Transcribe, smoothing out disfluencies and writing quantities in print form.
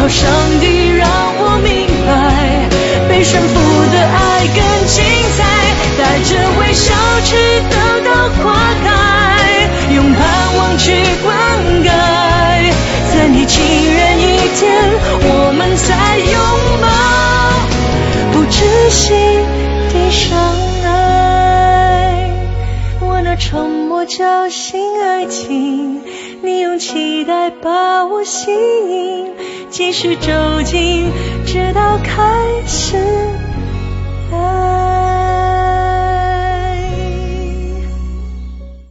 到上帝让我明白，被驯服的爱更精彩，带着微笑去等到花开，用盼望去灌溉，在你情人一天，我们再拥抱不窒息的相爱。我那沉默叫醒爱情，你用期待把我吸引，继续走近直到开始爱。